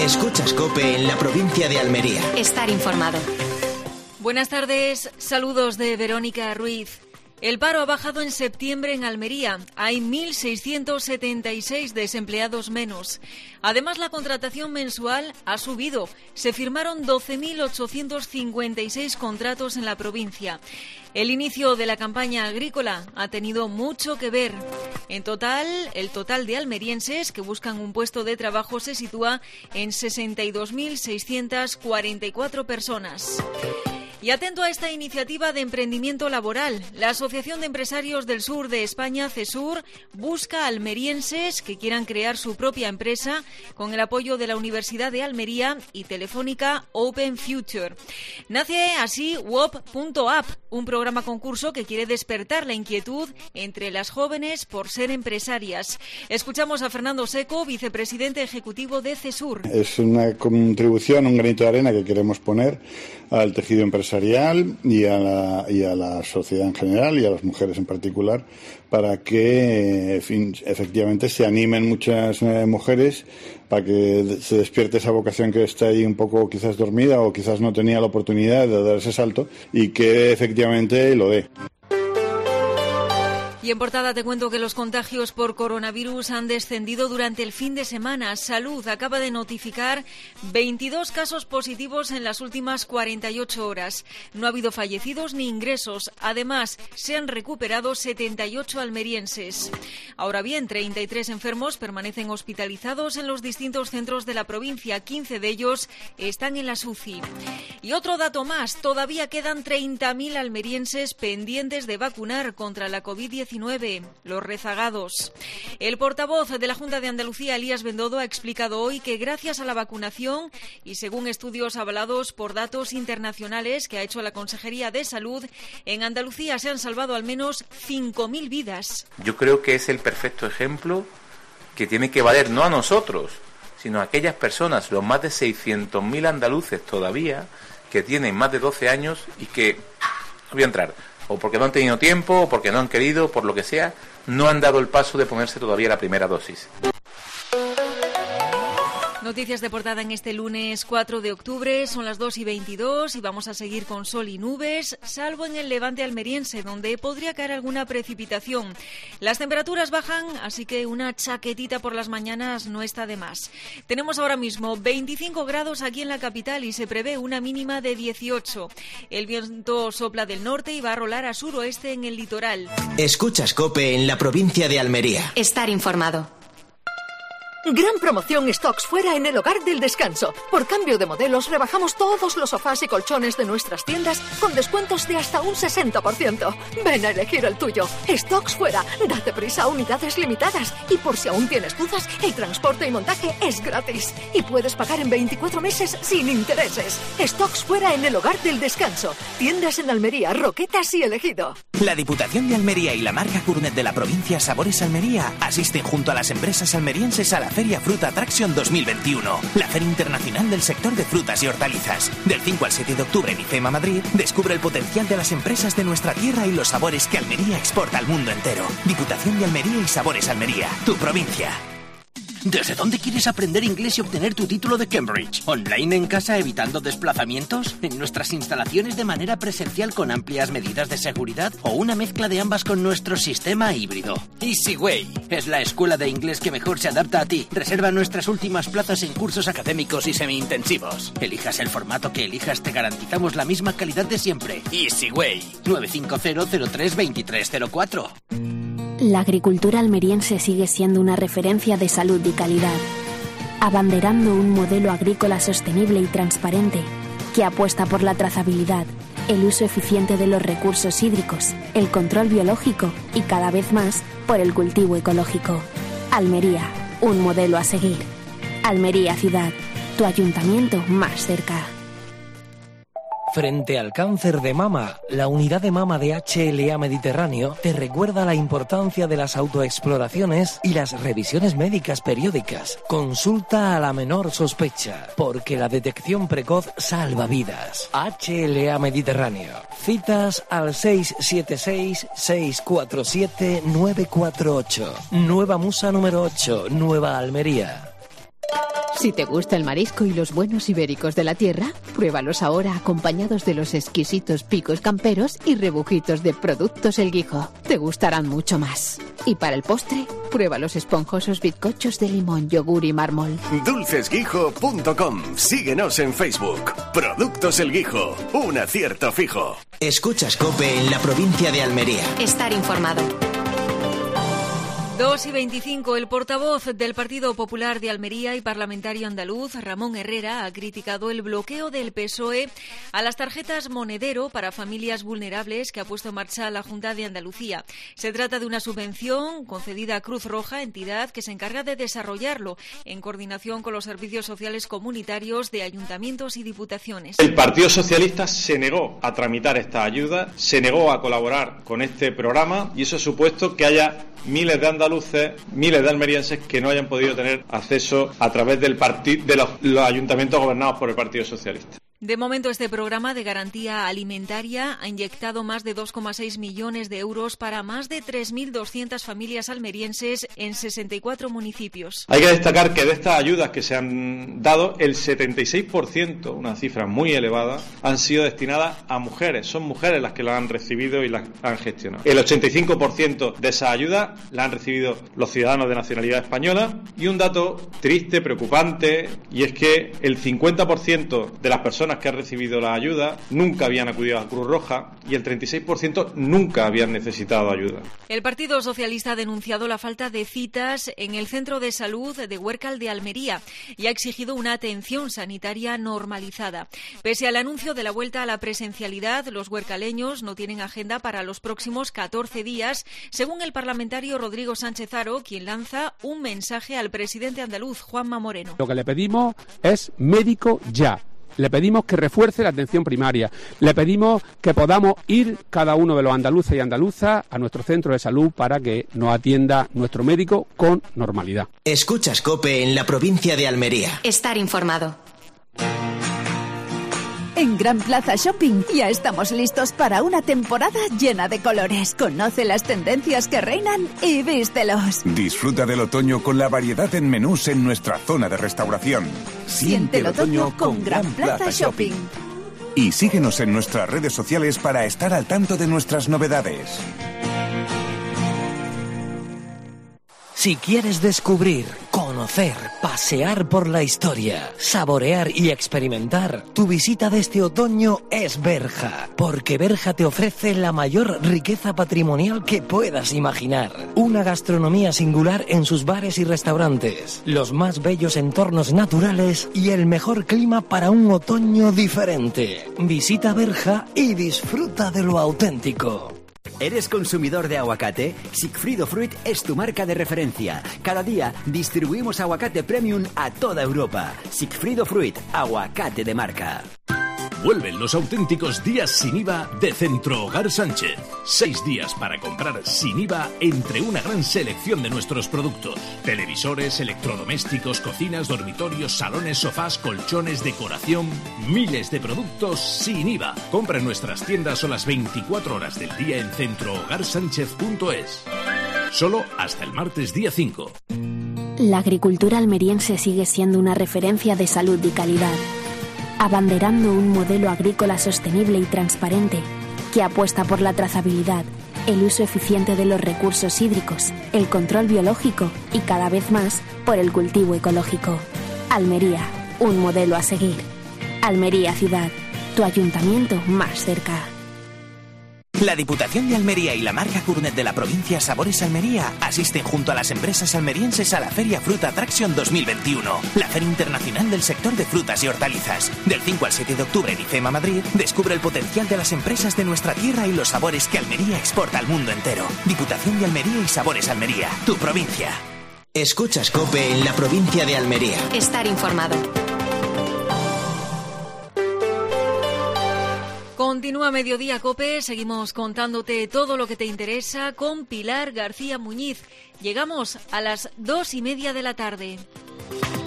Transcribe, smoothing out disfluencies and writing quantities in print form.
Escuchas COPE en la provincia de Almería. Estar informado. Buenas tardes, saludos de Verónica Ruiz. El paro ha bajado en septiembre en Almería. Hay 1.676 desempleados menos. Además, la contratación mensual ha subido. Se firmaron 12.856 contratos en la provincia. El inicio de la campaña agrícola ha tenido mucho que ver. En total, el total de almerienses que buscan un puesto de trabajo se sitúa en 62.644 personas. Y atento a esta iniciativa de emprendimiento laboral, la Asociación de Empresarios del Sur de España, CESUR, busca almerienses que quieran crear su propia empresa con el apoyo de la Universidad de Almería y Telefónica Open Future. Nace así WOP.app, un programa concurso que quiere despertar la inquietud entre las jóvenes por ser empresarias. Escuchamos a Fernando Seco, vicepresidente ejecutivo de CESUR. Es una contribución, un granito de arena que queremos poner al tejido empresarial y a la sociedad en general y a las mujeres en particular, para que efectivamente se animen muchas mujeres, para que se despierte esa vocación que está ahí un poco quizás dormida o quizás no tenía la oportunidad de dar ese salto y que efectivamente lo dé. Y en portada te cuento que los contagios por coronavirus han descendido durante el fin de semana. Salud acaba de notificar 22 casos positivos en las últimas 48 horas. No ha habido fallecidos ni ingresos. Además, se han recuperado 78 almerienses. Ahora bien, 33 enfermos permanecen hospitalizados en los distintos centros de la provincia. 15 de ellos están en la UCI. Y otro dato más, todavía quedan 30.000 almerienses pendientes de vacunar contra la COVID-19. Los rezagados. El portavoz de la Junta de Andalucía, Elías Bendodo, ha explicado hoy que gracias a la vacunación y según estudios avalados por datos internacionales que ha hecho la Consejería de Salud, en Andalucía se han salvado al menos 5.000 vidas. Yo creo que es el perfecto ejemplo que tiene que valer no a nosotros, sino a aquellas personas, los más de 600.000 andaluces todavía, que tienen más de 12 años y que, voy a entrar, o porque no han tenido tiempo, o porque no han querido, por lo que sea, no han dado el paso de ponerse todavía la primera dosis. Noticias de portada en este lunes 4 de octubre, son las 2:22 y vamos a seguir con sol y nubes, salvo en el levante almeriense, donde podría caer alguna precipitación. Las temperaturas bajan, así que una chaquetita por las mañanas no está de más. Tenemos ahora mismo 25 grados aquí en la capital y se prevé una mínima de 18. El viento sopla del norte y va a rolar a suroeste en el litoral. Escuchas COPE en la provincia de Almería. Estar informado. Gran promoción Stocks Fuera en el Hogar del Descanso. Por cambio de modelos rebajamos todos los sofás y colchones de nuestras tiendas con descuentos de hasta un 60%. Ven a elegir el tuyo. Stocks Fuera. Date prisa, unidades limitadas. Y por si aún tienes dudas, el transporte y montaje es gratis. Y puedes pagar en 24 meses sin intereses. Stocks Fuera en el Hogar del Descanso. Tiendas en Almería, Roquetas y Elegido. La Diputación de Almería y la marca Curnet de la provincia Sabores Almería asisten junto a las empresas almerienses a la Feria Fruta Attraction 2021, la feria internacional del sector de frutas y hortalizas. Del 5 al 7 de octubre en IFEMA Madrid, descubre el potencial de las empresas de nuestra tierra y los sabores que Almería exporta al mundo entero. Diputación de Almería y Sabores Almería, tu provincia. ¿Desde dónde quieres aprender inglés y obtener tu título de Cambridge? ¿Online en casa evitando desplazamientos? ¿En nuestras instalaciones de manera presencial con amplias medidas de seguridad? ¿O una mezcla de ambas con nuestro sistema híbrido? Easyway es la escuela de inglés que mejor se adapta a ti. Reserva nuestras últimas plazas en cursos académicos y semi-intensivos. Elijas el formato que elijas, te garantizamos la misma calidad de siempre. Easyway 950-03-2304. La agricultura almeriense sigue siendo una referencia de salud y calidad, abanderando un modelo agrícola sostenible y transparente que apuesta por la trazabilidad, el uso eficiente de los recursos hídricos, el control biológico y cada vez más por el cultivo ecológico. Almería, un modelo a seguir. Almería Ciudad, tu ayuntamiento más cerca. Frente al cáncer de mama, la unidad de mama de HLA Mediterráneo te recuerda la importancia de las autoexploraciones y las revisiones médicas periódicas. Consulta a la menor sospecha, porque la detección precoz salva vidas. HLA Mediterráneo. Citas al 676-647-948. Nueva Musa número 8, Nueva Almería. Si te gusta el marisco y los buenos ibéricos de la tierra, pruébalos ahora acompañados de los exquisitos picos camperos y rebujitos de Productos El Guijo. Te gustarán mucho más. Y para el postre, prueba los esponjosos bizcochos de limón, yogur y mármol. Dulcesguijo.com. Síguenos en Facebook. Productos El Guijo. Un acierto fijo. Escuchas COPE en la provincia de Almería. Estar informado. 2:25. El portavoz del Partido Popular de Almería y parlamentario andaluz, Ramón Herrera, ha criticado el bloqueo del PSOE a las tarjetas Monedero para familias vulnerables que ha puesto en marcha la Junta de Andalucía. Se trata de una subvención concedida a Cruz Roja, entidad que se encarga de desarrollarlo en coordinación con los servicios sociales comunitarios de ayuntamientos y diputaciones. El Partido Socialista se negó a tramitar esta ayuda, se negó a colaborar con este programa y eso ha supuesto que haya miles de andaluces, miles de almerienses que no hayan podido tener acceso a través de los ayuntamientos gobernados por el Partido Socialista. De momento, este programa de garantía alimentaria ha inyectado más de 2,6 millones de euros para más de 3.200 familias almerienses en 64 municipios. Hay que destacar que de estas ayudas que se han dado, el 76%, una cifra muy elevada, han sido destinadas a mujeres. Son mujeres las que las han recibido y las han gestionado. El 85% de esas ayudas las han recibido los ciudadanos de nacionalidad española. Y un dato triste, preocupante, y es que el 50% de las personas que han recibido la ayuda nunca habían acudido a Cruz Roja y el 36% nunca habían necesitado ayuda. El Partido Socialista ha denunciado la falta de citas en el Centro de Salud de Huércal de Almería y ha exigido una atención sanitaria normalizada. Pese al anuncio de la vuelta a la presencialidad, los huércaleños no tienen agenda para los próximos 14 días, según el parlamentario Rodrigo Sánchez Haro, quien lanza un mensaje al presidente andaluz, Juanma Moreno. Lo que le pedimos es médico ya. Le pedimos que refuerce la atención primaria. Le pedimos que podamos ir cada uno de los andaluces y andaluzas a nuestro centro de salud para que nos atienda nuestro médico con normalidad. Escuchas COPE en la provincia de Almería. Estar informado. En Gran Plaza Shopping ya estamos listos para una temporada llena de colores. Conoce las tendencias que reinan y vístelos. Disfruta del otoño con la variedad en menús en nuestra zona de restauración. Siente el otoño con Gran Plaza Shopping. Y síguenos en nuestras redes sociales para estar al tanto de nuestras novedades. Si quieres descubrir, conocer, pasear por la historia, saborear y experimentar, tu visita de este otoño es Berja, porque Berja te ofrece la mayor riqueza patrimonial que puedas imaginar. Una gastronomía singular en sus bares y restaurantes, los más bellos entornos naturales y el mejor clima para un otoño diferente. Visita Berja y disfruta de lo auténtico. ¿Eres consumidor de aguacate? Sigfrido Fruit es tu marca de referencia. Cada día distribuimos aguacate premium a toda Europa. Sigfrido Fruit, aguacate de marca. Vuelven los auténticos días sin IVA de Centro Hogar Sánchez. 6 días para comprar sin IVA entre una gran selección de nuestros productos. Televisores, electrodomésticos, cocinas, dormitorios, salones, sofás, colchones, decoración. Miles de productos sin IVA. Compra en nuestras tiendas o las 24 horas del día en centrohogarsánchez.es. Solo hasta el martes día 5. La agricultura almeriense sigue siendo una referencia de salud y calidad, abanderando un modelo agrícola sostenible y transparente que apuesta por la trazabilidad, el uso eficiente de los recursos hídricos, el control biológico y cada vez más por el cultivo ecológico. Almería, un modelo a seguir. Almería Ciudad, tu ayuntamiento más cerca. La Diputación de Almería y la marca Gourmet de la provincia Sabores Almería asisten junto a las empresas almerienses a la Feria Fruta Attraction 2021, la feria internacional del sector de frutas y hortalizas. Del 5 al 7 de octubre en IFEMA Madrid, descubre el potencial de las empresas de nuestra tierra y los sabores que Almería exporta al mundo entero. Diputación de Almería y Sabores Almería, tu provincia. Escuchas COPE en la provincia de Almería. Estar informado. Continúa Mediodía COPE, seguimos contándote todo lo que te interesa con Pilar García Muñiz. Llegamos a las 2:30 de la tarde.